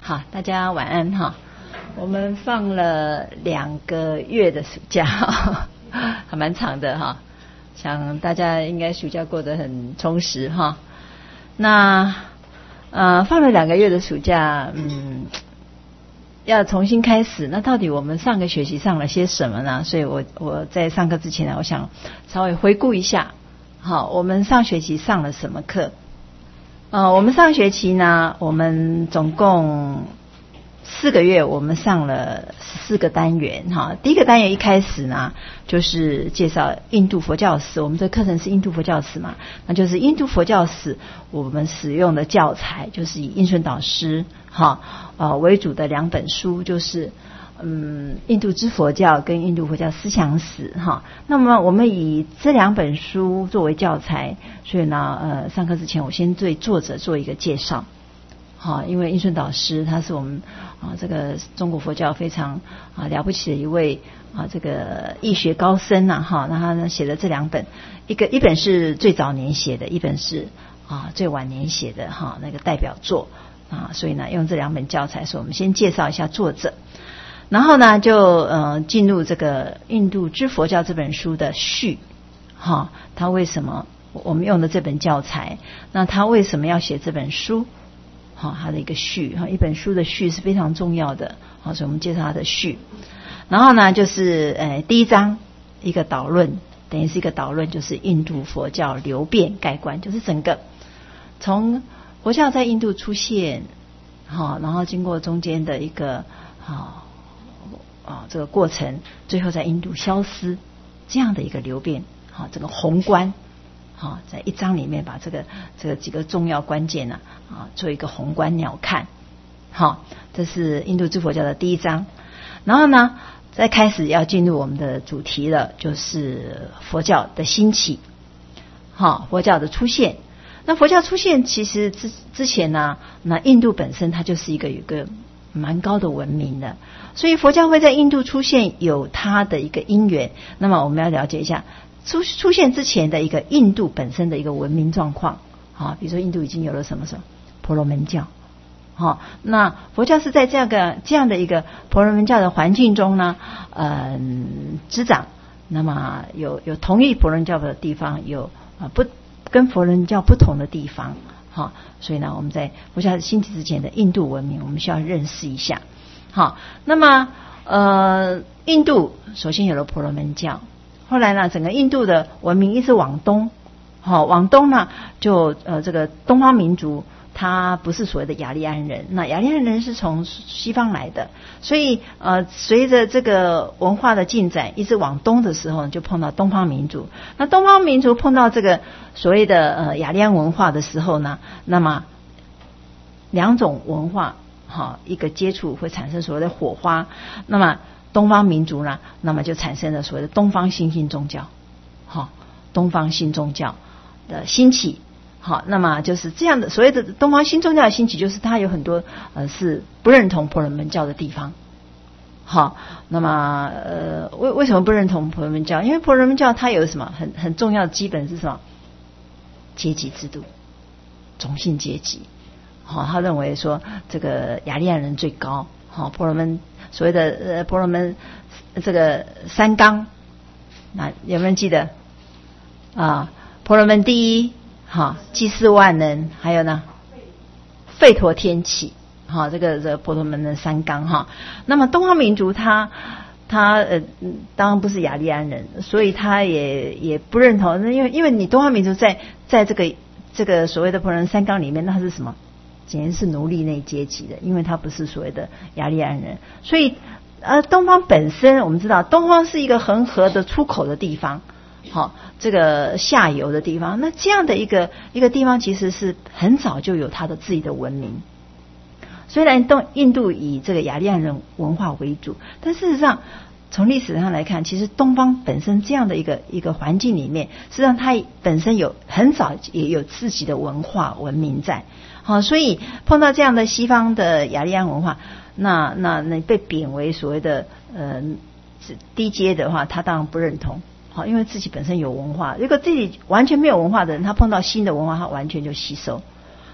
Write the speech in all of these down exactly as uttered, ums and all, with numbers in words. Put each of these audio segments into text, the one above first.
好，大家晚安哈。我们放了两个月的暑假，还蛮长的哈。想大家应该暑假过得很充实哈。那呃放了两个月的暑假，嗯，要重新开始。那到底我们上个学期上了些什么呢？所以我我在上课之前呢，我想稍微回顾一下。好，我们上学期上了什么课？呃，我们上学期呢，我们总共四个月，我们上了十四个单元哈。第一个单元一开始呢，就是介绍印度佛教史。我们这课程是印度佛教史嘛，那就是印度佛教史我们使用的教材，就是以印顺导师哈呃为主的两本书，就是嗯印度之佛教跟印度佛教思想史哈。那么我们以这两本书作为教材，所以呢呃上课之前我先对作者做一个介绍。好，因为印顺导师他是我们啊这个中国佛教非常啊了不起的一位啊这个易学高僧呐哈。那他呢写的这两本，一个一本是最早年写的，一本是啊最晚年写的哈那个代表作啊。所以呢用这两本教材，所以我们先介绍一下作者，然后呢就呃进入这个印度之佛教这本书的序哈。他为什么我们用的这本教材？那他为什么要写这本书？好，它的一个序哈，一本书的序是非常重要的。好，所以我们介绍它的序。然后呢，就是呃第一章一个导论，等于是一个导论，就是印度佛教流变概观，就是整个从佛教在印度出现，好，然后经过中间的一个好啊这个过程，最后在印度消失这样的一个流变，好，整个宏观。好，在一章里面把这个这个几个重要关键呢啊做一个宏观鸟瞰。好，这是印度之佛教的第一章。然后呢，再开始要进入我们的主题了，就是佛教的兴起。好，佛教的出现。那佛教出现其实之之前呢，那印度本身它就是一个有一个蛮高的文明的，所以佛教会在印度出现有它的一个因缘。那么我们要了解一下出出现之前的一个印度本身的一个文明状况啊，比如说印度已经有了什么什么婆罗门教，好，那佛教是在这样个这样的一个婆罗门教的环境中呢，嗯，滋长。那么有有同意婆罗门教的地方，有啊不跟婆罗门教不同的地方，好，所以呢，我们在佛教兴起之前的印度文明，我们需要认识一下。好，那么呃，印度首先有了婆罗门教。后来呢，整个印度的文明一直往东，好、哦，往东呢，就呃这个东方民族，它不是所谓的雅利安人，那雅利安人是从西方来的，所以呃随着这个文化的进展，一直往东的时候，就碰到东方民族。那东方民族碰到这个所谓的呃雅利安文化的时候呢，那么两种文化好、哦、一个接触会产生所谓的火花，那么东方民族呢，那么就产生了所谓的东方新兴宗教，好，东方新宗教的兴起，好，那么就是这样的所谓的东方新宗教的兴起，就是它有很多呃是不认同婆罗门教的地方，好，那么呃为为什么不认同婆罗门教？因为婆罗门教它有什么很很重要的基本是什么？阶级制度，种姓阶级，好，他认为说这个雅利安人最高，好，婆罗门。所谓的呃婆罗门这个三纲，那有没有人记得啊？婆罗门第一，哈，济世万能，还有呢，吠陀天启，哈，这个这个婆罗门的三纲哈。那么东方民族他他呃当然不是雅利安人，所以他也也不认同，因为因为你东方民族在在这个这个所谓的婆罗门三纲里面，那是什么？简直是奴隶内阶级的，因为他不是所谓的雅利安人，所以呃，东方本身我们知道，东方是一个恒河的出口的地方，好，这个下游的地方，那这样的一个一个地方，其实是很早就有它的自己的文明。虽然东印度以这个雅利安人文化为主，但事实上从历史上来看，其实东方本身这样的一个一个环境里面，实际上它本身有很早也有自己的文化文明在。好，所以碰到这样的西方的雅利安文化，那那那被贬为所谓的呃低阶的话，他当然不认同。好，因为自己本身有文化，如果自己完全没有文化的人，他碰到新的文化，他完全就吸收。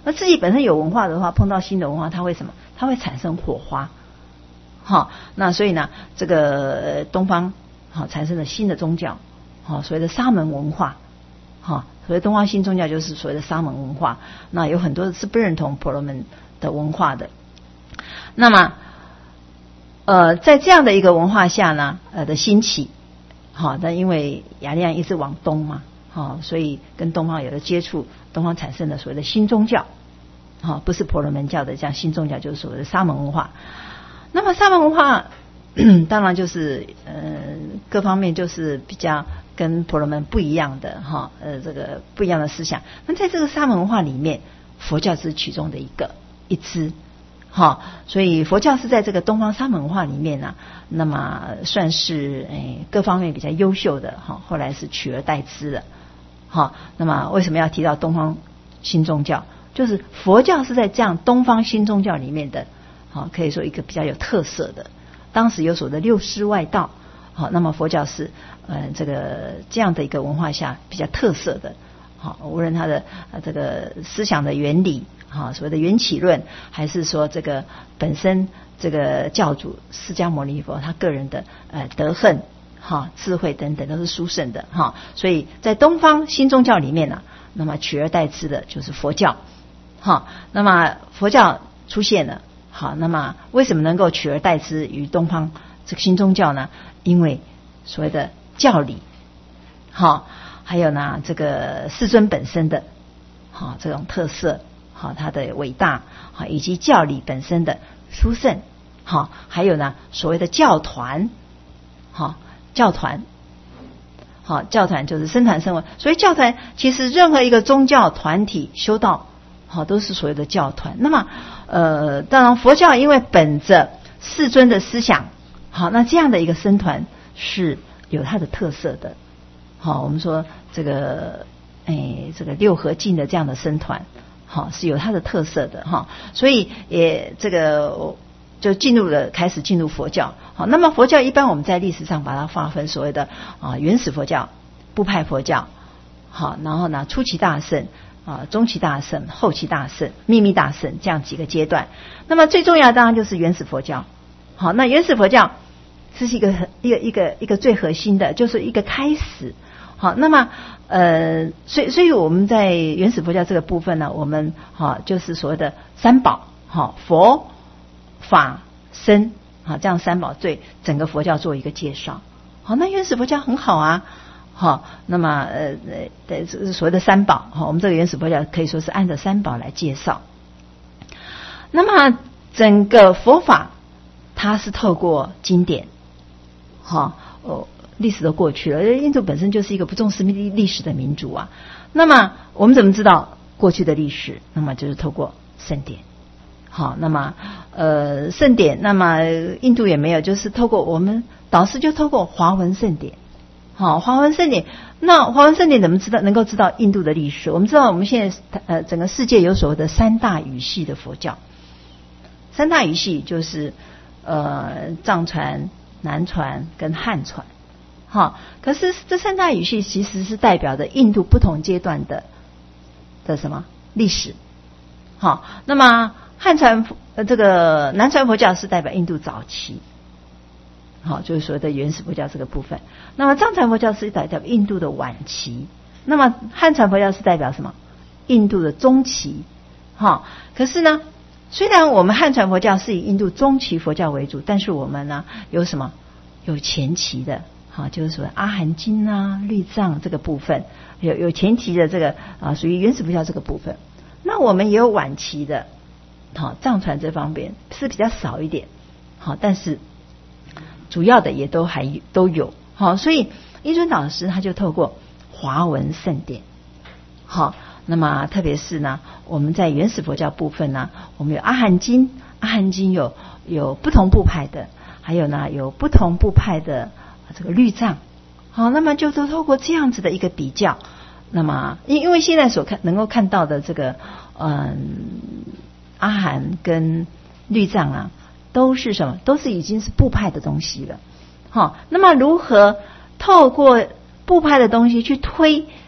那自己本身有文化的话，碰到新的文化，它会什么？它会产生火花。好，那所以呢，这个东方好产生了新的宗教，好所谓的沙门文化。好，所谓东方新宗教就是所谓的沙门文化。那有很多是不认同婆罗门的文化的。那么，呃，在这样的一个文化下呢，呃的兴起，好，那因为雅利安一直往东嘛。好，所以跟东方有了接触，东方产生了所谓的新宗教，好，不是婆罗门教的这样新宗教，就是所谓的沙门文化。那么沙门文化当然就是呃各方面就是比较跟婆罗门不一样的哈，呃这个不一样的思想。那在这个沙门文化里面，佛教只是其中的一个一支。好，所以佛教是在这个东方沙门文化里面呢、啊，那么算是诶各方面比较优秀的哈，后来是取而代之的。好，那么为什么要提到东方新宗教？就是佛教是在这样东方新宗教里面的，好，可以说一个比较有特色的。当时有所谓的六师外道，好，那么佛教是呃这个这样的一个文化下比较特色的。好，无论他的呃这个思想的原理，哈，所谓的缘起论，还是说这个本身这个教主释迦牟尼佛他个人的呃德行。哈，智慧等等都是殊胜的哈，所以在东方新宗教里面呢、啊，那么取而代之的就是佛教，哈，那么佛教出现了，好，那么为什么能够取而代之于东方这个新宗教呢？因为所谓的教理，好，还有呢这个世尊本身的，好这种特色，好它的伟大，好以及教理本身的殊胜，好，还有呢所谓的教团，好。教团，好，教团就是僧团僧文，所以教团其实任何一个宗教团体修道，好都是所谓的教团。那么，呃，当然佛教因为本着世尊的思想，好，那这样的一个僧团是有它的特色的。好，我们说这个，哎，这个六合敬的这样的僧团，好是有它的特色的哈。所以也这个。就进入了，开始进入佛教。好，那么佛教一般我们在历史上把它划分所谓的啊原始佛教、部派佛教，好，然后呢初期大乘啊、中期大乘、后期大乘、秘密大乘这样几个阶段。那么最重要的当然就是原始佛教。好，那原始佛教这是一个一个一个一个最核心的，就是一个开始。好，那么呃，所以所以我们在原始佛教这个部分呢，我们好就是所谓的三宝，好佛。法僧，好，这样三宝对整个佛教做一个介绍。好，那原始佛教很好啊。好，那么呃呃，所谓的三宝，好，我们这个原始佛教可以说是按照三宝来介绍。那么整个佛法，它是透过经典，好，哦，历史都过去了，印度本身就是一个不重视历史的民族啊。那么我们怎么知道过去的历史？那么就是透过圣典。好，那么呃圣典，那么印度也没有，就是透过我们导师就透过华文圣典。好，华文圣典，那华文圣典怎么知道能够知道印度的历史？我们知道我们现在呃整个世界有所谓的三大语系的佛教，三大语系就是呃藏传、南传跟汉传。好，可是这三大语系其实是代表着印度不同阶段的的什么历史。好，那么汉传呃这个南传佛教是代表印度早期，好，就是所谓的原始佛教这个部分。那么藏传佛教是代表印度的晚期，那么汉传佛教是代表什么？印度的中期。好，可是呢，虽然我们汉传佛教是以印度中期佛教为主，但是我们呢有什么？有前期的，好，就是说阿含经啊、律藏这个部分，有有前期的这个啊，属于原始佛教这个部分。那我们也有晚期的，好，藏传这方面是比较少一点，好，但是主要的也都还都有，好，所以一尊导师他就透过华文圣典，好，那么特别是呢，我们在原始佛教部分呢，我们有阿含经，阿含经有有不同部派的，还有呢有不同部派的这个律藏，好，那么就都透过这样子的一个比较。那么，因因为现在所看能够看到的这个，嗯，阿含跟律藏啊，都是什么？都是已经是部派的东西了。好，那么如何透过部派的东西去推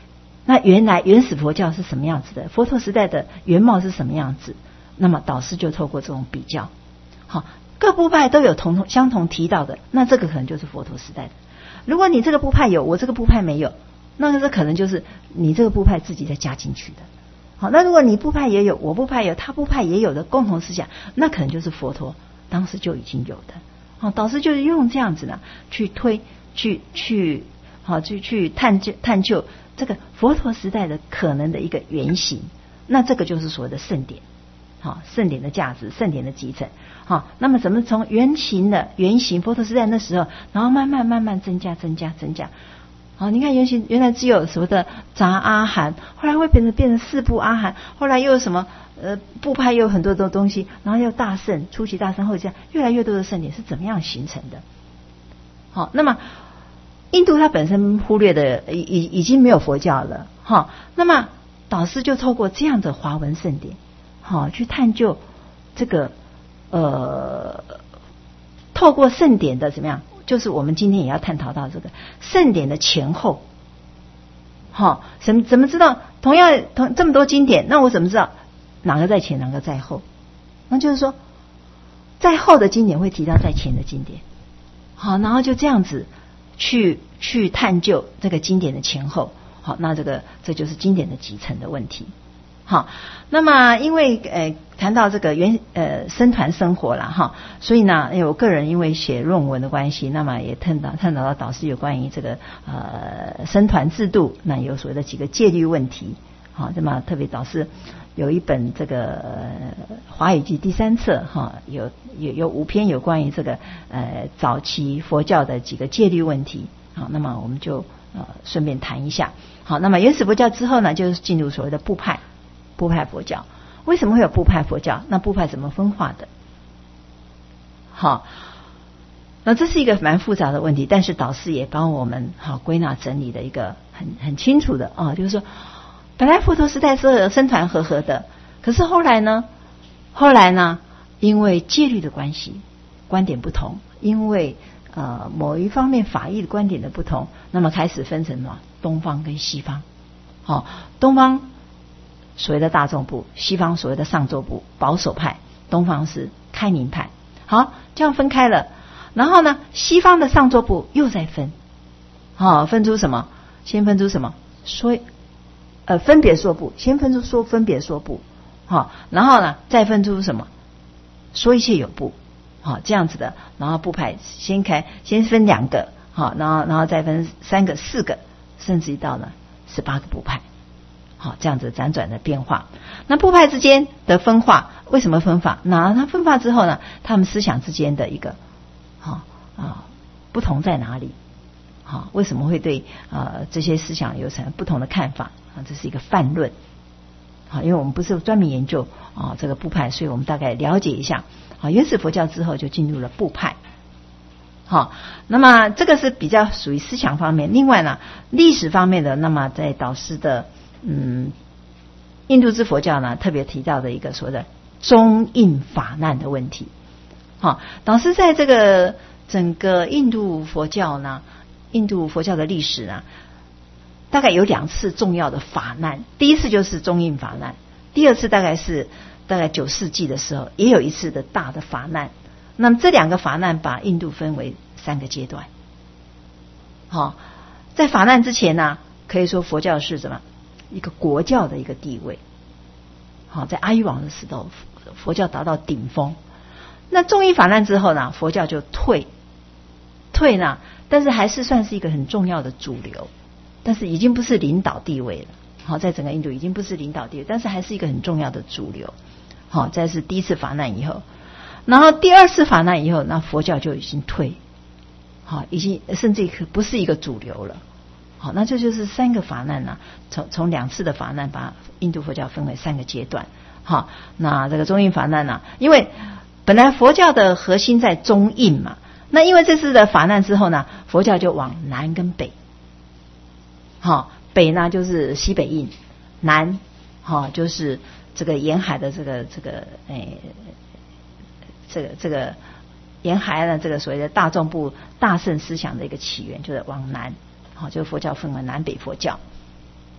那原来原始佛教是什么样子的？佛陀时代的原貌是什么样子？那么导师就透过这种比较，好，各部派都有同相同提到的，那这个可能就是佛陀时代的。如果你这个部派有，我这个部派没有，那个这可能就是你这个部派自己再加进去的。好，那如果你部派也有，我部派有，他部派也有的共同思想，那可能就是佛陀当时就已经有的。好，导师就是用这样子呢，去推，去去好，去去探究探究这个佛陀时代的可能的一个原型。那这个就是所谓的圣典。好，圣典的价值，圣典的集成。好，那么怎么从原型的原型佛陀时代那时候，然后慢慢慢慢增加增加增加。好，你看原型原来只有什么的杂阿含，后来会变成变成四部阿含，后来又有什么呃部派又有很多的东西，然后又大圣初期大圣后期越来越多的圣典是怎么样形成的？好，那么印度它本身忽略的已已已经没有佛教了。哈，那么导师就透过这样的华文圣典，好去探究这个呃透过圣典的怎么样？就是我们今天也要探讨到这个圣典的前后。好，怎么怎么知道同样同这么多经典，那我怎么知道哪个在前哪个在后？那就是说在后的经典会提到在前的经典。好，然后就这样子去去探究这个经典的前后。好，那这个这就是经典的集成的问题。好，那么因为呃谈到这个原呃僧团生活啦哈，所以呢，我个人因为写论文的关系，那么也探讨探讨到导师有关于这个呃僧团制度，那有所谓的几个戒律问题。好，那么特别导师有一本这个呃华语集第三册哈，有有有五篇有关于这个呃早期佛教的几个戒律问题。好，那么我们就呃顺便谈一下。好，那么原始佛教之后呢，就是进入所谓的部派。部派佛教为什么会有部派佛教？那部派怎么分化的？好，那这是一个蛮复杂的问题，但是导师也帮我们好归纳整理的一个很很清楚的啊，就是说，本来佛陀时代是僧团和合的，可是后来呢，后来呢，因为戒律的关系，观点不同，因为呃某一方面法义的观点的不同，那么开始分成了东方跟西方。好，东方所谓的大众部，西方所谓的上座部，保守派，东方是开明派。好，这样分开了，然后呢，西方的上座部又再分，好，分出什么？先分出什么？说呃分别说部，先分出说分别说部，好，然后呢再分出什么？说一切有部，好，这样子的，然后部派先开，先分两个，好，然后然后再分三个、四个，甚至于到了十八个部派。好，这样子辗转的变化。那部派之间的分化，为什么分化？那它分化之后呢，他们思想之间的一个好啊不同在哪里？好，为什么会对呃这些思想有成不同的看法啊？这是一个泛论。好，因为我们不是专门研究啊这个部派，所以我们大概了解一下。好，原始佛教之后就进入了部派。好，那么这个是比较属于思想方面。另外呢，历史方面的，那么在导师的嗯，印度之佛教呢，特别提到的一个所谓的中印法难的问题。好，导师在这个整个印度佛教呢，印度佛教的历史呢，大概有两次重要的法难。第一次就是中印法难，第二次大概是大概九世纪的时候，也有一次的大的法难。那么这两个法难把印度分为三个阶段。好，在法难之前呢，可以说佛教是什么？一个国教的一个地位。好，在阿育王的时候，佛教达到顶峰。那中印法难之后呢，佛教就退退呢，但是还是算是一个很重要的主流，但是已经不是领导地位了。好，在整个印度已经不是领导地位，但是还是一个很重要的主流。好，这是第一次法难以后，然后第二次法难以后，那佛教就已经退，好，已经甚至不是一个主流了。好，那这就是三个法难呢，从从两次的法难把印度佛教分为三个阶段。好，那这个中印法难呢，因为本来佛教的核心在中印嘛，那因为这次的法难之后呢，佛教就往南跟北。好，北呢就是西北印，南好就是这个沿海的这个这个诶，这个这个沿海的这个所谓的大众部大乘思想的一个起源，就是往南。好，就是佛教分为南北佛教。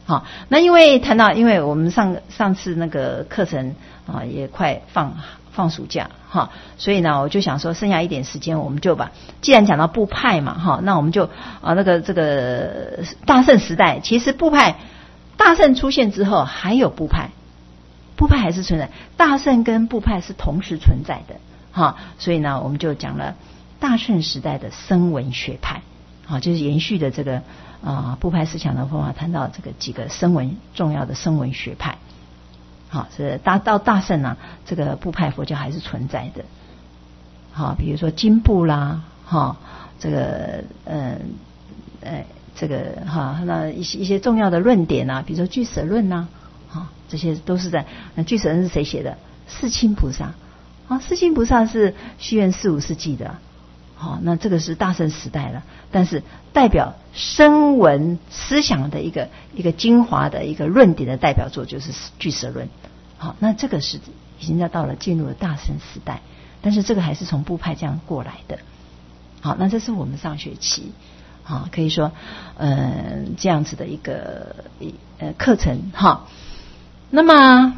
好，那因为谈到，因为我们上上次那个课程啊，也快放放暑假哈，所以呢，我就想说，剩下一点时间，我们就把，既然讲到部派嘛哈，那我们就啊那个这个大乘时代，其实部派大乘出现之后，还有部派，部派还是存在，大乘跟部派是同时存在的哈，所以呢，我们就讲了大乘时代的声闻学派，好，就是延续的这个。啊，部派思想的方法谈到这个几个声闻重要的声闻学派，好，是大到大乘呢，这个部派佛教还是存在的，好，比如说经部啦，哈，这个呃呃这个哈，那一些一些重要的论点啊，比如说俱舍论呐，啊，这些都是在那俱舍论是谁写的？世亲菩萨啊，世亲菩萨是西元四五世纪的。好，那这个是大乘时代了，但是代表声闻思想的一个一个精华的一个论点的代表作就是俱舍论。好，那这个是已经要到了进入了大乘时代，但是这个还是从部派这样过来的。好，那这是我们上学期啊，可以说嗯、呃、这样子的一个呃课程哈。那么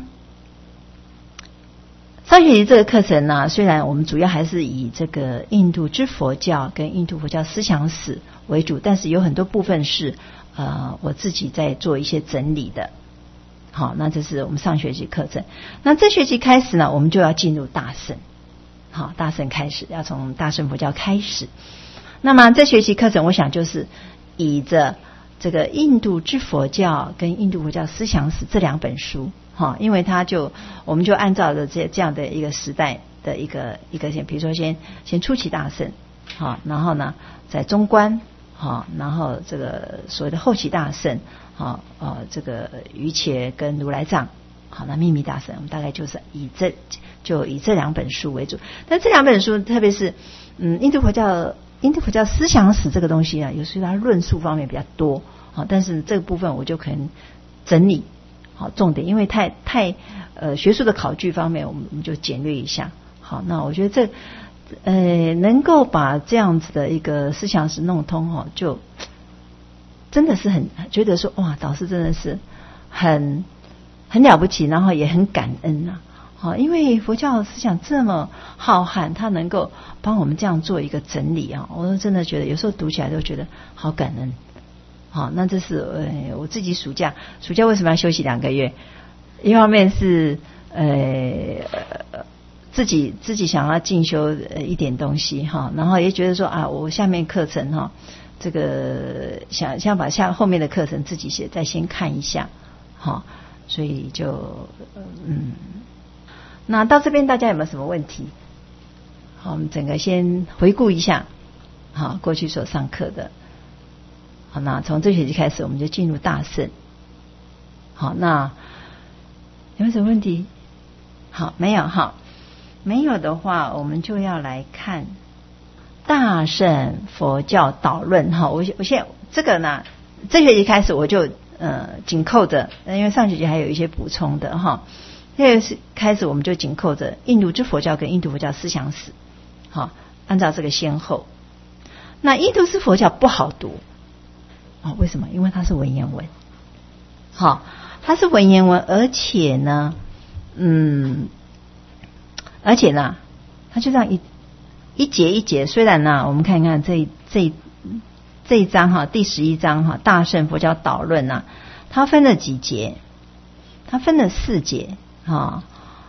上学期这个课程呢，虽然我们主要还是以这个印度之佛教跟印度佛教思想史为主，但是有很多部分是呃我自己在做一些整理的。好，那这是我们上学期课程。那这学期开始呢，我们就要进入大乘。好，大乘开始，要从大乘佛教开始。那么这学期课程，我想就是以着这个印度之佛教跟印度佛教思想史这两本书。好，因为他就我们就按照着这这样的一个时代的一个一个先，比如说先先初期大乘，好，然后呢在中观，好，然后这个所谓的后期大乘，好，呃，这个瑜伽跟如来藏，好，那秘密大乘，我们大概就是以这就以这两本书为主。但这两本书，特别是嗯印度佛教印度佛教思想史这个东西啊，有时候它论述方面比较多，好，但是这个部分我就可能整理。好，重点，因为太太呃学术的考据方面，我们我们就简略一下。好，那我觉得这呃能够把这样子的一个思想史弄通哈，就真的是很觉得说哇，导师真的是很很了不起，然后也很感恩呐、啊。好，因为佛教思想这么浩瀚，他能够帮我们这样做一个整理啊，我真的觉得有时候读起来都觉得好感恩。好，那这是呃我自己暑假，暑假为什么要休息两个月？一方面是呃自己自己想要进修一点东西哈，然后也觉得说啊，我下面课程哈，这个想想把下后面的课程自己先再先看一下，好，所以就嗯，那到这边大家有没有什么问题？好，我们整个先回顾一下，好，过去所上课的。好，那从这学期开始，我们就进入大乘。好，那有没有什么问题？好，没有哈，没有的话，我们就要来看大乘佛教导论哈。我我现在这个呢，这学期开始我就呃紧扣着，因为上学期还有一些补充的哈。这个是开始我们就紧扣着印度之佛教跟印度佛教思想史，好，按照这个先后。那印度之佛教不好读。哦，为什么？因为它是文言文，好，它是文言文，而且呢，嗯，而且呢，它就这样一一节一节。虽然呢，我们看一看这这这一章哈，第十一章哈，大乘佛教导论呐、啊，它分了几节？它分了四节哈。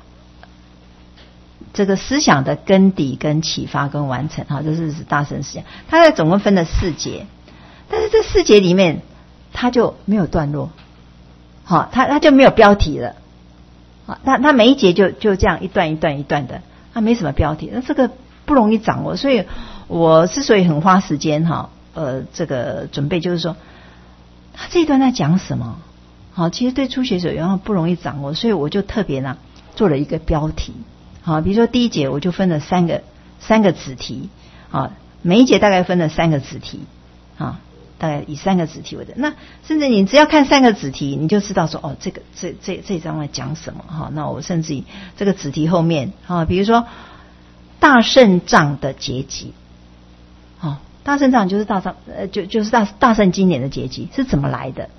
这个思想的根底、跟启发、跟完成，哈，这是大乘思想。它在总共分了四节。但是这四节里面，它就没有段落，好，它它就没有标题了，好，它它每一节就就这样一段一段一段的，它没什么标题，那这个不容易掌握，所以我之所以很花时间哈，呃，这个准备就是说，它这一段在讲什么，好，其实对初学者有点不容易掌握，所以我就特别呢做了一个标题，好，比如说第一节我就分了三个三个子题，啊，每一节大概分了三个子题，啊。大概以三个子题为的，那甚至你只要看三个子题，你就知道说哦，这个这这这一章在讲什么哈。那我甚至于这个子题后面啊，比如说大乘藏的结集，哦，大乘藏就是大藏呃就就是大大乘经典的结集是怎么来的？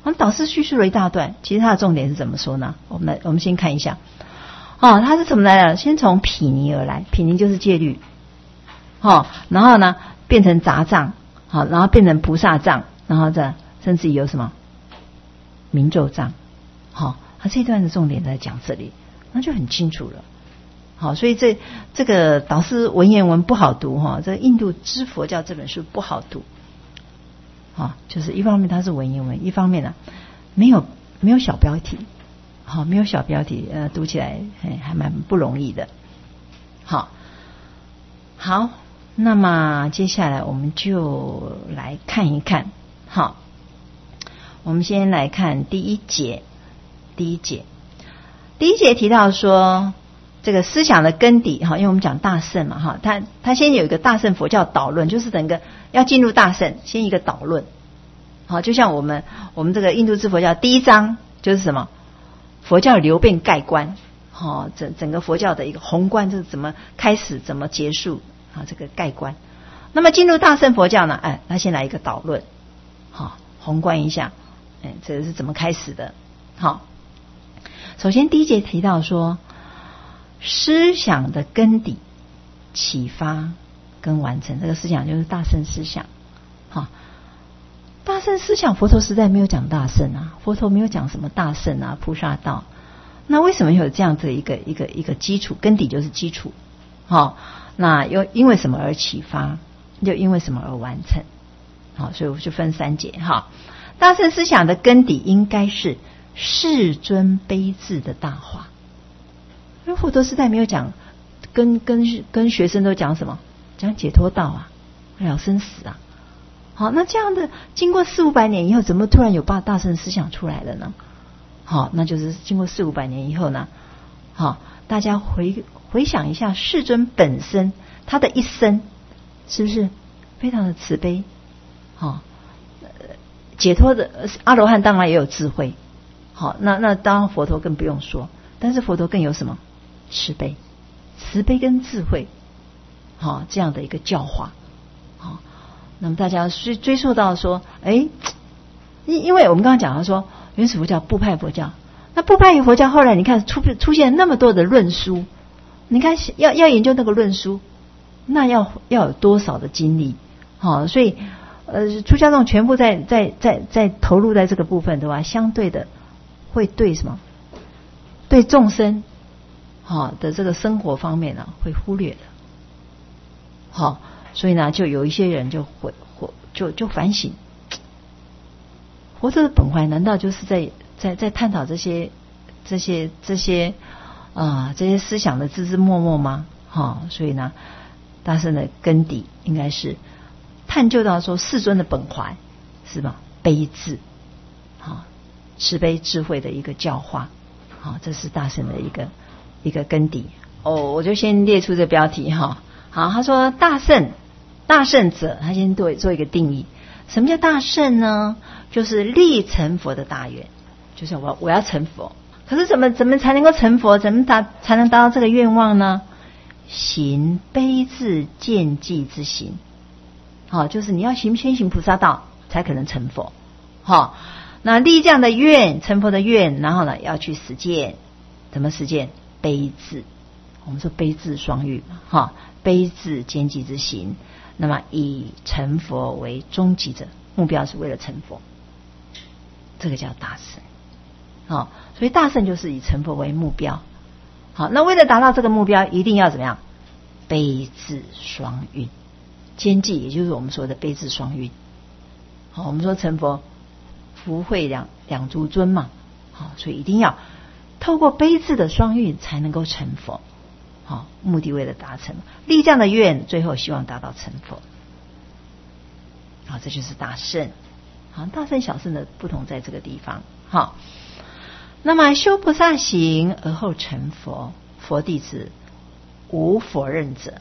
我们导师叙述了一大段，其实他的重点是怎么说呢？我们来，我们先看一下。哦，他是怎么来的？先从毗尼而来，毗尼就是戒律。哦，然后呢变成杂藏，好，然后变成菩萨藏，然后再甚至有什么明咒藏。好，他这一段的重点在讲这里，那就很清楚了。好，所以这这个导师文言文不好读哈，这个《印度之佛教》这本书不好读。啊，就是一方面它是文言文，一方面呢、啊、没有没有小标题，好，没有小标题，呃，读起来还还蛮不容易的。好，好，那么接下来我们就来看一看。好，我们先来看第一节，第一节，第一节提到说这个思想的根底哈，因为我们讲大乘嘛哈，它它先有一个大乘佛教导论，就是整个要进入大乘，先一个导论。好，就像我们我们这个印度之佛教第一章就是什么？佛教流变概观，好，整整个佛教的一个宏观，就是怎么开始，怎么结束啊，这个概观。那么进入大乘佛教呢？哎，他先来一个导论，好，宏观一下，哎，这个是怎么开始的？好，首先第一节提到说，思想的根底、启发跟完成，这个思想就是大乘思想，好。大乘思想，佛陀时代没有讲大乘啊，佛陀没有讲什么大乘啊、菩萨道。那为什么有这样子一个一个一个基础？根底就是基础。好、哦，那又因为什么而启发？又因为什么而完成？好、哦，所以我就分三节哈、哦。大乘思想的根底应该是世尊悲智的大化。因为佛陀时代没有讲，跟跟跟学生都讲什么？讲解脱道啊，了生死啊。好，那这样的经过四五百年以后，怎么突然有大大乘思想出来了呢？好，那就是经过四五百年以后呢，好，大家回回想一下世尊本身他的一生，是不是非常的慈悲？好，解脱的阿罗汉当然也有智慧，好，那那当然佛陀更不用说，但是佛陀更有什么？慈悲，慈悲跟智慧，好，这样的一个教化，好。那么大家追追溯到说，哎，因因为我们刚刚讲到说，原始佛教、部派佛教，那部派佛教后来你看出出现那么多的论书，你看要要研究那个论书，那要要有多少的精力？好、哦，所以呃，出家众全部在在在在投入在这个部分的话，相对的会对什么？对众生好、哦、的这个生活方面呢、啊，会忽略的。好、哦。所以呢，就有一些人就会就就反省，活着的本怀难道就是在在在探讨这些这些这些啊、呃、这些思想的枝枝末末吗？哈、哦，所以呢，大乘的根底应该是探究到说世尊的本怀是吧？悲智，好、哦，慈悲智慧的一个教化，好、哦，这是大乘的一个一个根底。哦，我就先列出这标题哈、哦。好，他说大乘。大乘者，他先做做一个定义。什么叫大乘呢？就是立成佛的大愿，就是我我要成佛。可是怎么怎么才能够成佛？怎么达才能达到这个愿望呢？行悲智见济之行，好、哦，就是你要行先行菩萨道，才可能成佛。好、哦，那立这样的愿，成佛的愿，然后呢要去实践，怎么实践？悲智，我们说悲智双运嘛，哈、哦，悲智见济之行。那么以成佛为终极者，目标是为了成佛，这个叫大乘。好，所以大乘就是以成佛为目标。好，那为了达到这个目标，一定要怎么样？悲智双运，兼济，也就是我们说的悲智双运。好，我们说成佛福慧两两足尊嘛，好，所以一定要透过悲智的双运才能够成佛。好，目的为了达成，立这样的愿，最后希望达到成佛。好，这就是大乘。好，大乘小乘的不同在这个地方。好，那么修菩萨行而后成佛，佛弟子无否认者。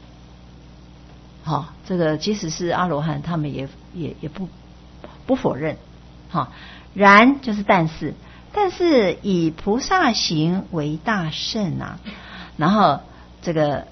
好，这个即使是阿罗汉，他们也也也不不否认。好，然就是但是，但是以菩萨行为大乘啊。然后这个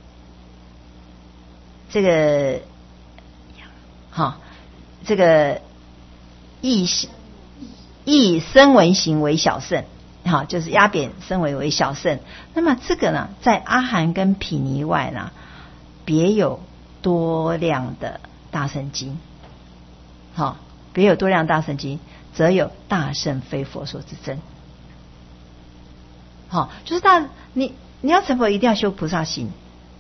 这个好，这个意以声闻行为小乘，好，就是压扁声闻为小乘。那么这个呢，在阿含跟毗尼外呢，别有多量的大乘经，好，别有多量大乘经，则有大乘非佛说之真。好，就是大你你要成佛，一定要修菩萨行。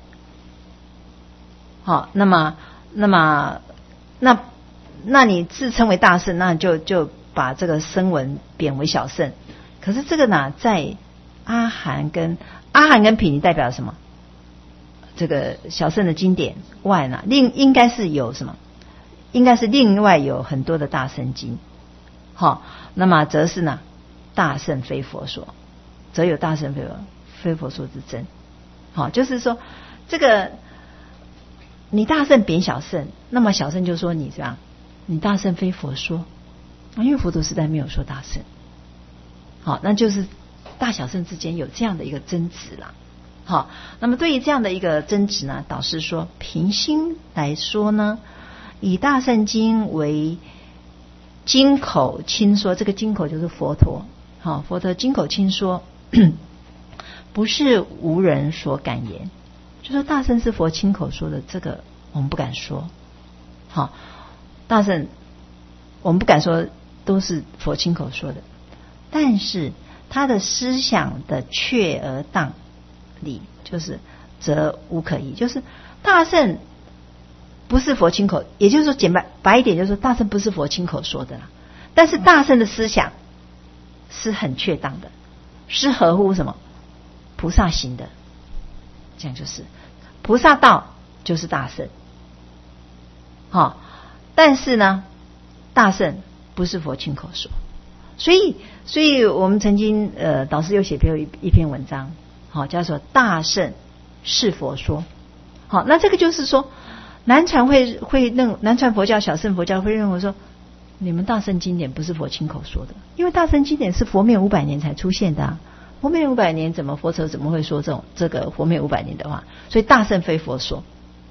好，那么那么那那你自称为大乘，那就就把这个声闻贬为小乘。可是这个呢，在阿含跟阿含跟毗尼代表什么？这个小乘的经典外呢，另应该是有什么？应该是另外有很多的大乘经。好，那么则是呢，大乘非佛说，则有大乘非佛非佛说之真。好，就是说这个你大乘贬小乘，那么小乘就说你这样，你大乘非佛说，因为佛陀时代没有说大乘。好，那就是大小乘之间有这样的一个争执啦。好，那么对于这样的一个争执呢，导师说，平心来说呢，以大乘经为经口亲说，这个经口就是佛陀，好，佛陀经口亲说，不是无人所敢言，就说大乘是佛亲口说的，这个我们不敢说。好，大乘我们不敢说都是佛亲口说的。但是他的思想的确而当理，就是则无可疑，就是大乘不是佛亲口，也就是说简白白一点，就是说大乘不是佛亲口说的啦。但是大乘的思想是很确当的，是合乎什么菩萨行的，这样就是菩萨道就是大乘。好，但是呢，大乘不是佛亲口说。所以，所以我们曾经呃，导师有写过一一篇文章，好，叫做《大乘是佛说》。好，那这个就是说，南传会会认南传佛教、小乘佛教会认为说，你们大乘经典不是佛亲口说的，因为大乘经典是佛灭五百年才出现的啊，佛灭五百年怎么佛陀怎么会说这种这个佛灭五百年的话？所以大乘非佛说。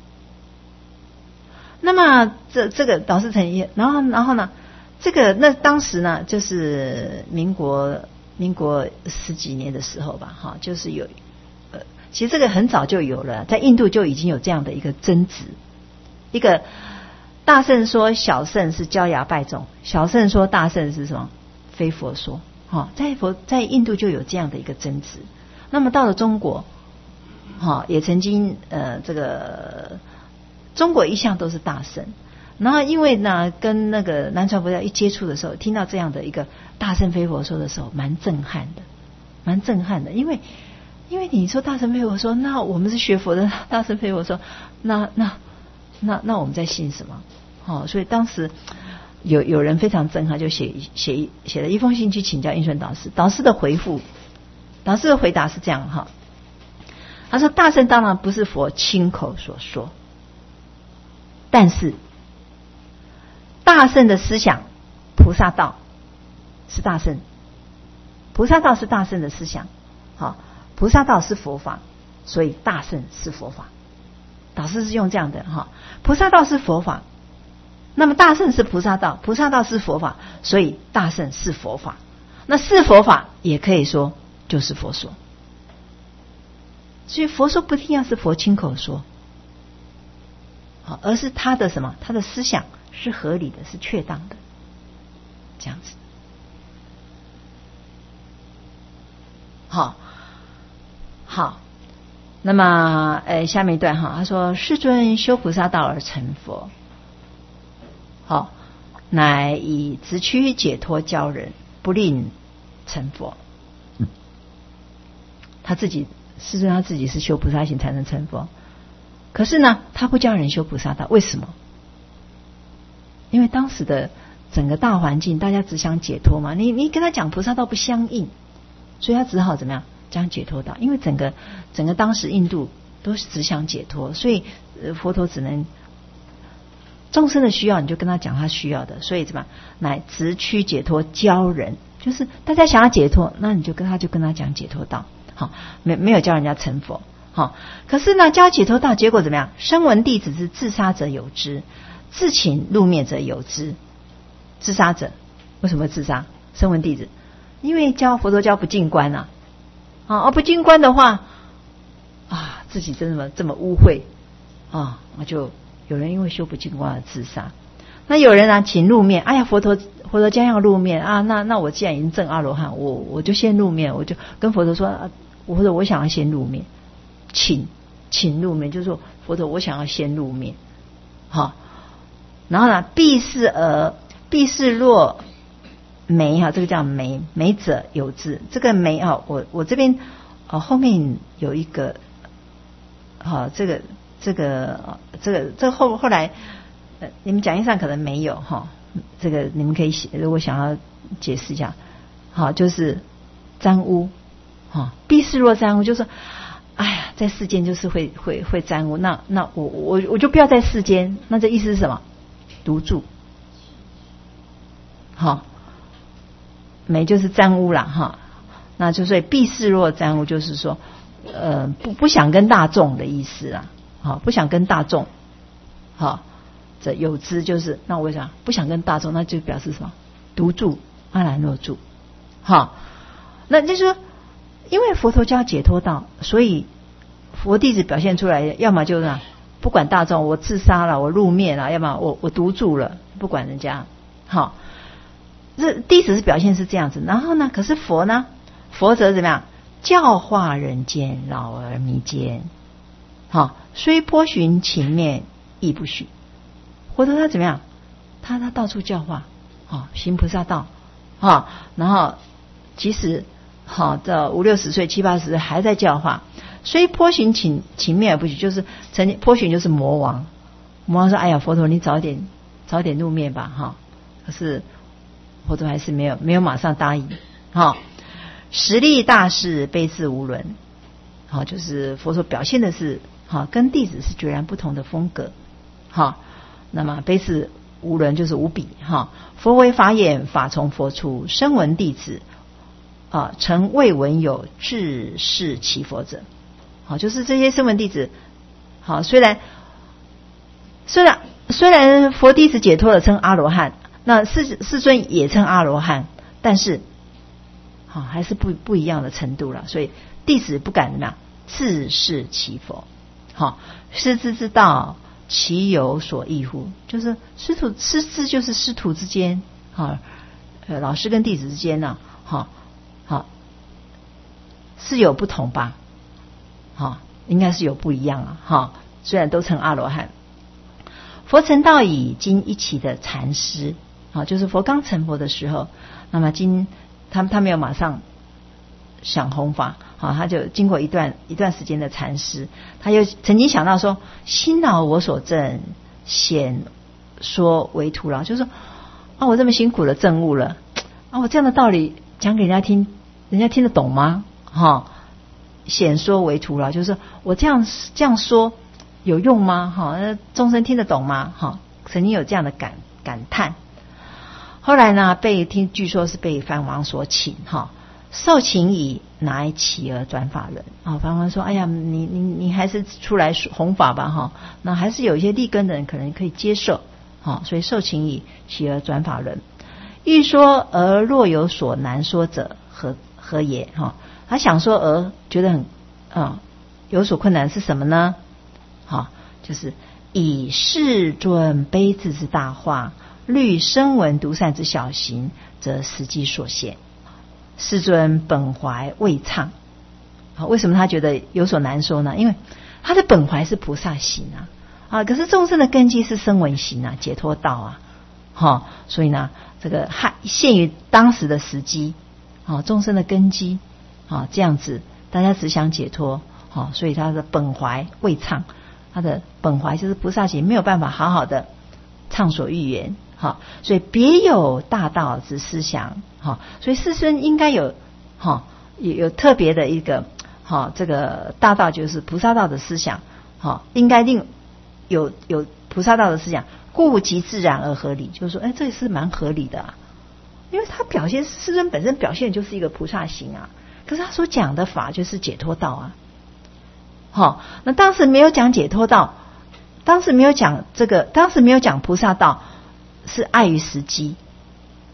那么这这个导师曾经，然后然后呢？这个那当时呢，就是民国民国十几年的时候吧，哈，就是有呃，其实这个很早就有了，在印度就已经有这样的一个争执，一个大乘说小乘是焦芽败种，小乘说大乘是什么非佛说，哈，在佛在印度就有这样的一个争执。那么到了中国，哈，也曾经呃，这个中国一向都是大乘。然后因为呢，跟那个南传佛教一接触的时候，听到这样的一个大乘非佛说的时候，蛮震撼的，蛮震撼的。因为因为你说大乘非佛说，那我们是学佛的，大乘非佛说，那那那那我们在信什么？哦，所以当时有有人非常震撼，就写写写了一封信去请教印顺导师。导师的回复，导师的回答是这样哈，他说大乘当然不是佛亲口所说，但是大乘的思想，菩萨道是大乘，菩萨道是大乘的思想，好，菩萨道是佛法，所以大乘是佛法。导师是用这样的哈，菩萨道是佛法，那么大乘是菩萨道，菩萨道是佛法，所以大乘是佛法。那是佛法也可以说就是佛说，所以佛说不一定要是佛亲口说，好，而是他的什么？他的思想是合理的，是确当的，这样子。好，好，那么呃，下面一段哈，他说：“世尊修菩萨道而成佛，好，乃以直趋解脱教人，不令成佛。”他自己，世尊他自己是修菩萨行才能成佛，可是呢，他不教人修菩萨道，为什么？因为当时的整个大环境，大家只想解脱嘛，你你跟他讲菩萨道不相应，所以他只好怎么样讲解脱道。因为整个整个当时印度都是只想解脱，所以佛陀只能众生的需要，你就跟他讲他需要的，所以怎么乃直趋解脱教人，就是大家想要解脱，那你就跟他就跟他讲解脱道，好，没没有教人家成佛，好。可是呢，教解脱道，结果怎么样？声闻弟子之自杀者有之，自请入灭者有之。自杀者为什么会自杀？ 声闻弟子，因为教佛陀教不净观啊，啊，而不净观的话，啊，自己真的这么污秽啊，那就有人因为修不净观而自杀。那有人啊，请入面，哎呀，佛陀佛陀将要入面啊，那那我既然已经证阿罗汉，我我就先入面，我就跟佛陀说，啊，佛陀我想要先入面，请请入面，就是说佛陀我想要先入面，好，然后呢，必是而必是若梅哈，这个叫梅梅者有之，这个梅哈，我我这边哦后面有一个，好，这个这个这个这个后后来。呃，你们讲义上可能没有哈，这个你们可以写，如果想要解释一下，好，就是沾污，哈，必是若沾污，就是说，哎呀，在世间就是会会会沾污，那那我我我就不要在世间，那这意思是什么？独住，好，没就是沾污啦哈，那就所以必是若沾污，就是说，呃，不不想跟大众的意思啦，好，不想跟大众，好。这有之就是那我想不想跟大众，那就表示什么？独住阿兰若住，好，那就是说，因为佛陀教解脱道，所以佛弟子表现出来，要么就是不管大众，我自杀了，我入灭了，要么我我独住了，不管人家，好，这弟子是表现是这样子。然后呢，可是佛呢，佛则怎么样？教化人间，老而弥坚，好，虽颇寻情面，亦不许。佛陀他怎么样？他他到处教化，啊，行菩萨道，啊，然后即使好到五六十岁、七八十岁还在教化，虽颇寻情情面而不许，就是曾经颇寻就是魔王，魔王说：“哎呀，佛陀你早点早点入灭吧，哈。”可是佛陀还是没有没有马上答应，哈。实力大士悲智无伦，好，就是佛陀表现的是好跟弟子是截然不同的风格，好。那么悲智无伦就是无比哈，佛为法眼，法从佛出，声闻弟子啊，曾未闻有至是其佛者。好，就是这些声闻弟子，好，虽然虽然虽然佛弟子解脱了称阿罗汉，那世世尊也称阿罗汉，但是好还是不不一样的程度了，所以弟子不敢怎么样自视其佛。好，师之之道。其有所异乎？就是师徒师师就是师徒之间，哈，呃，老师跟弟子之间呢，哈，好是有不同吧？哈，应该是有不一样啊，哈。虽然都称阿罗汉，佛成道以经一起的禅师，啊，就是佛刚成佛的时候，那么经他他没有马上想弘法。好，他就经过一段一段时间的禅师，他又曾经想到说：“辛劳我所证，显说为徒劳。”就是说啊，我这么辛苦的证悟了啊，我这样的道理讲给人家听，人家听得懂吗？哈，显说为徒劳，就是说我这样这样说有用吗？哈，众生听得懂吗？哈，曾经有这样的感感叹。后来呢，被听据说是被梵王所请，哈。受请以乃起而转法轮啊，梵王说：“哎呀，你你你还是出来弘法吧，哈。那还是有一些利根的人可能可以接受，好，所以受请以起而转法轮。欲说而若有所难说者，何何也？哈，他想说而觉得很啊有所困难是什么呢？好，就是以世尊悲智之大化，虑声闻独善之小行，则实际所现。”世尊本怀未畅，为什么他觉得有所难说呢？因为他的本怀是菩萨行啊，啊，可是众生的根基是声闻行啊，解脱道啊，哈，所以呢，这个还限于当时的时机，啊，众生的根基啊，这样子，大家只想解脱，啊，所以他的本怀未畅，他的本怀就是菩萨行，没有办法好好的畅所欲言。好，所以别有大道之思想，好，所以世尊应该有，好，有有特别的一个，好，这个大道就是菩萨道的思想，好，应该定有有菩萨道的思想，故即自然而合理，就是说，哎，这也是蛮合理的啊，因为他表现世尊本身表现就是一个菩萨行啊，可是他所讲的法就是解脱道啊，好，那当时没有讲解脱道，当时没有讲这个，当时没有讲菩萨道。是碍于时机，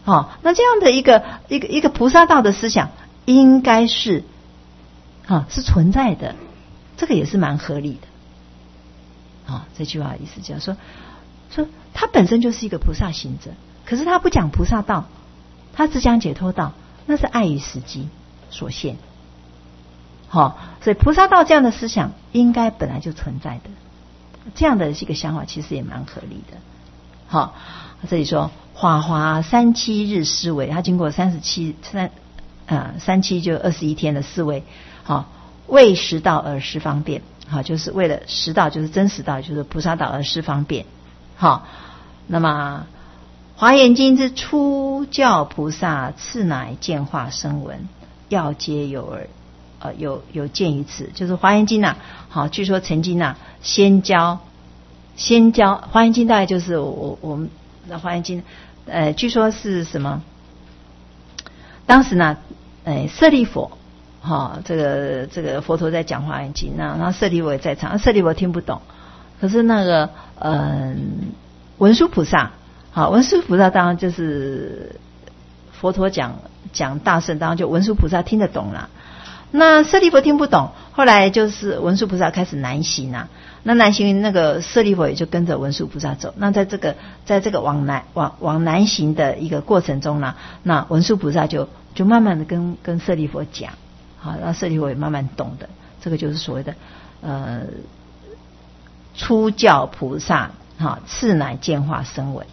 哦，那这样的一个一个一个菩萨道的思想，应该是啊、哦、是存在的，这个也是蛮合理的。啊、哦，这句话的意思就是说，说他本身就是一个菩萨行者，可是他不讲菩萨道，他只讲解脱道，那是碍于时机所限。好、哦，所以菩萨道这样的思想应该本来就存在的，这样的一个想法其实也蛮合理的。好、哦，这里说华华三七日思维，他经过三十七三啊三七就二十一天的思维，好、哦，为实道而施方便，好、哦，就是为了实道，就是真实道，就是菩萨道而施方便。好、哦，那么华严经之初教菩萨，次乃见化声闻，要皆有耳。呃，有有见于此，就是华严经呐、啊。好，据说曾经呐、啊，先教先教华严经，大概就是我我们的华严经，呃，据说是什么？当时呢，呃，舍利弗，哈、哦，这个这个佛陀在讲华严经，那然后舍利弗也在场，舍利弗听不懂，可是那个嗯、呃，文殊菩萨，好，文殊菩萨当然就是佛陀讲讲大乘，当然就文殊菩萨听得懂了。那舍利弗听不懂，后来就是文殊菩萨开始南行啊，那南行那个舍利弗也就跟着文殊菩萨走。那在这个在这个往南往往南行的一个过程中呢，那文殊菩萨就就慢慢的跟跟舍利弗讲，好，那舍利弗也慢慢懂的，这个就是所谓的呃初教菩萨，哈，次乃见化声闻，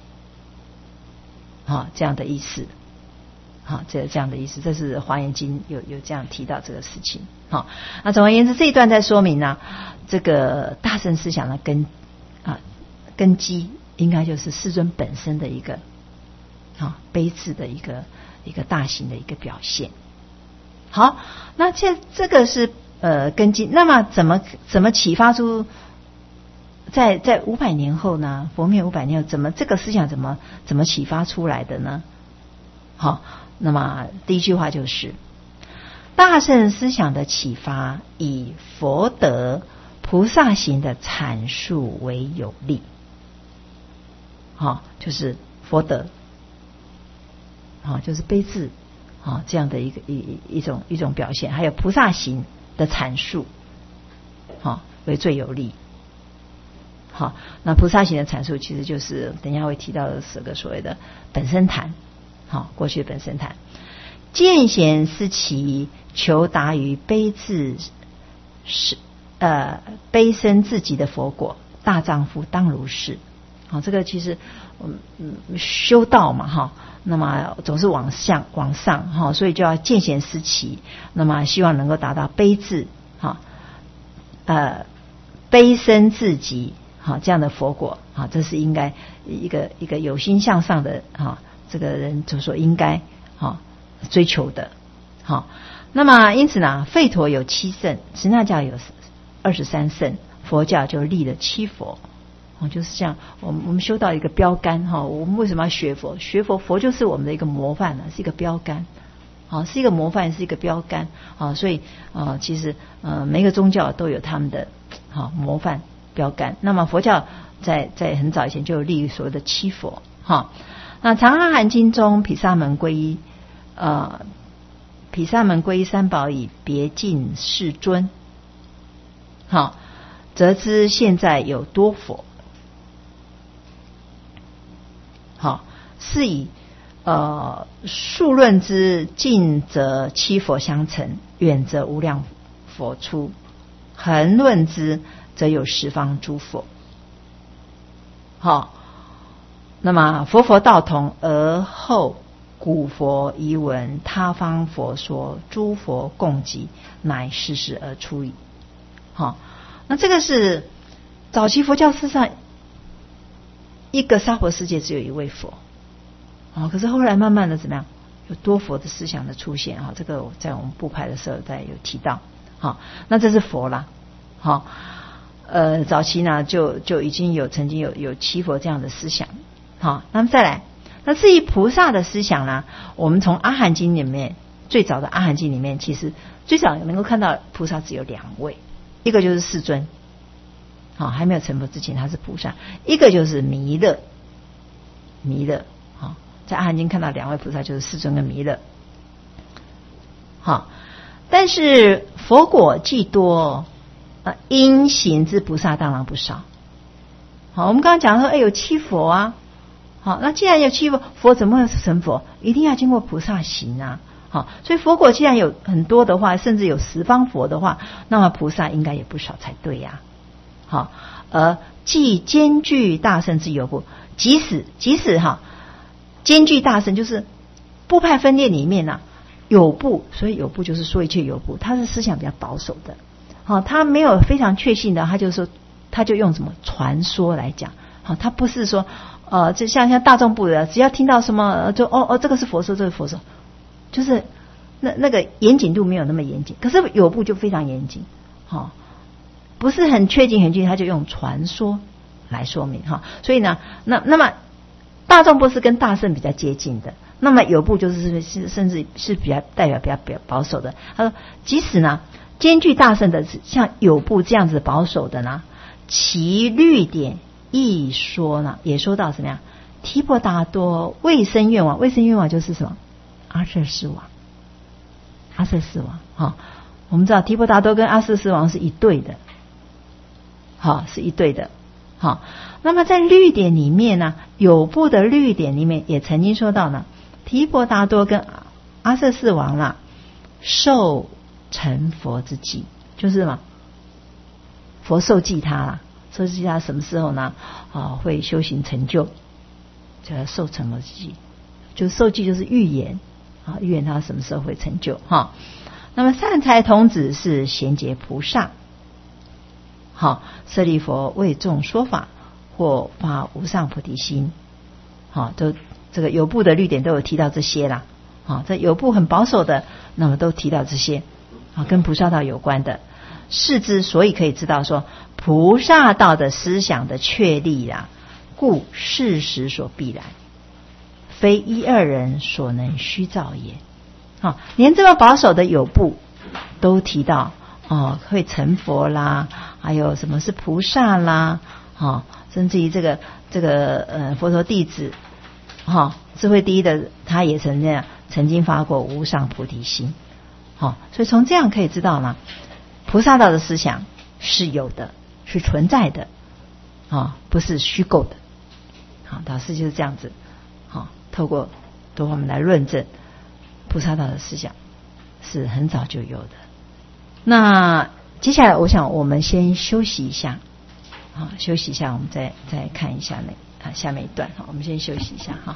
好，这样的意思。好，这这样的意思，这是华严经有有这样提到这个事情。好，那总而言之，这一段在说明呢，这个大乘思想的根啊根基，应该就是世尊本身的一个啊悲智的一个一个大型的一个表现。好，那这这个是呃根基，那么怎么怎么启发出在在五百年后呢？佛灭五百年后，怎么这个思想怎么怎么启发出来的呢？好。那么第一句话就是大乘思想的启发，以佛德菩萨行的阐述为有力。好，就是佛德，好，就是悲智，好，这样的一个一一种一种表现，还有菩萨行的阐述，好，为最有力。好，那菩萨行的阐述其实就是等一下会提到的这个所谓的本身谈。好，过去本身谈，见贤思齐，求达于悲智是呃悲生自己的佛果，大丈夫当如是。好，这个其实嗯嗯修道嘛哈，那么总是往上往上哈，所以就要见贤思齐，那么希望能够达到悲智哈呃悲生自己哈这样的佛果哈，这是应该一个一个有心向上的哈。这个人就说应该哈追求的，好，那么因此呢，吠陀有七圣，耆那教有二十三圣，佛教就立了七佛，哦，就是这样。我们我们修到一个标杆哈，我们为什么要学佛？学佛，佛就是我们的一个模范呢，是一个标杆，好，是一个模范，是一个标杆，好，所以呃，其实呃，每个宗教都有他们的好模范标杆。那么佛教在在很早以前就有立所谓的七佛，哈。那长阿含经中，毗沙门皈依，呃，毗沙门皈依三宝以别尽世尊，好，则知现在有多佛，好，是以呃数论之近则七佛相承，远则无量佛出，横论之则有十方诸佛，好。那么佛佛道同，而后古佛遗闻，他方佛说，诸佛共集，乃世世而出矣。好，那这个是早期佛教史上一个娑婆世界只有一位佛，啊，可是后来慢慢的怎么样，有多佛的思想的出现，哈，这个在我们部派的时候在有提到，好，那这是佛啦，好，呃，早期呢就就已经有曾经有有七佛这样的思想。好，那么再来，那至于菩萨的思想呢？我们从阿含经里面，最早的阿含经里面，其实最早能够看到菩萨只有两位，一个就是世尊，好，还没有成佛之前他是菩萨；一个就是弥勒，弥勒，好， 在阿含经看到两位菩萨就是世尊跟弥勒。好，但是佛果既多，呃，因行之菩萨当然不少。好，我们刚刚讲说，哎，有七佛啊。好，那既然有七佛，佛怎么会成佛？一定要经过菩萨行啊。好，所以佛果既然有很多的话，甚至有十方佛的话，那么菩萨应该也不少才对呀、啊。好，而既兼具大乘之有部，即使即使哈兼具大乘，就是部派分裂里面啊有部，所以有部就是说一切有部，他是思想比较保守的。好，他没有非常确信的，他就说他就用什么传说来讲。好，他不是说呃，就像像大众部的，只要听到什么就哦哦，这个是佛说，这个佛说。就是那那个严谨度没有那么严谨，可是有部就非常严谨，哈、哦，不是很确定很确定，他就用传说来说明哈、哦。所以呢，那那么大众部是跟大乘比较接近的，那么有部就是是甚至是比较代表比较比较保守的。他说，即使呢兼具大乘的，像有部这样子保守的呢，其律典一说呢，也说到什么样？提婆达多未生愿王，未生愿王就是什么？阿阇世王，阿阇世王，哈、哦，我们知道提婆达多跟阿阇世王是一对的，好、哦，是一对的，好、哦。那么在律典里面呢，有部的律典里面也曾经说到呢，提婆达多跟阿阇世王啦，受成佛之际，就是什么？佛受记他啦，受记他什么时候呢？啊、哦，会修行成就，叫受成佛之际，就是受记就是预言。啊，预言他什么时候会成就哈？那么善财童子是贤劫菩萨，好，舍利佛为众说法，或发无上菩提心，好，都这个有部的律典都有提到这些啦，好，这有部很保守的，那么都提到这些，啊，跟菩萨道有关的，是之所以可以知道说，菩萨道的思想的确立啊，故事实所必然。非一二人所能虚造也。好，连这么保守的有部都提到哦，会成佛啦，还有什么是菩萨啦，哦，甚至于这个这个呃佛陀弟子，哈、哦，智慧第一的他也曾这样曾经发过无上菩提心。好、哦，所以从这样可以知道呢，菩萨道的思想是有的，是存在的，啊、哦，不是虚构的。好，导师就是这样子。好，透过多方面来论证菩萨道的思想是很早就有的。那接下来我想我们先休息一下，好，休息一下，我们再再看一下那啊下面一段，好，我们先休息一下哈。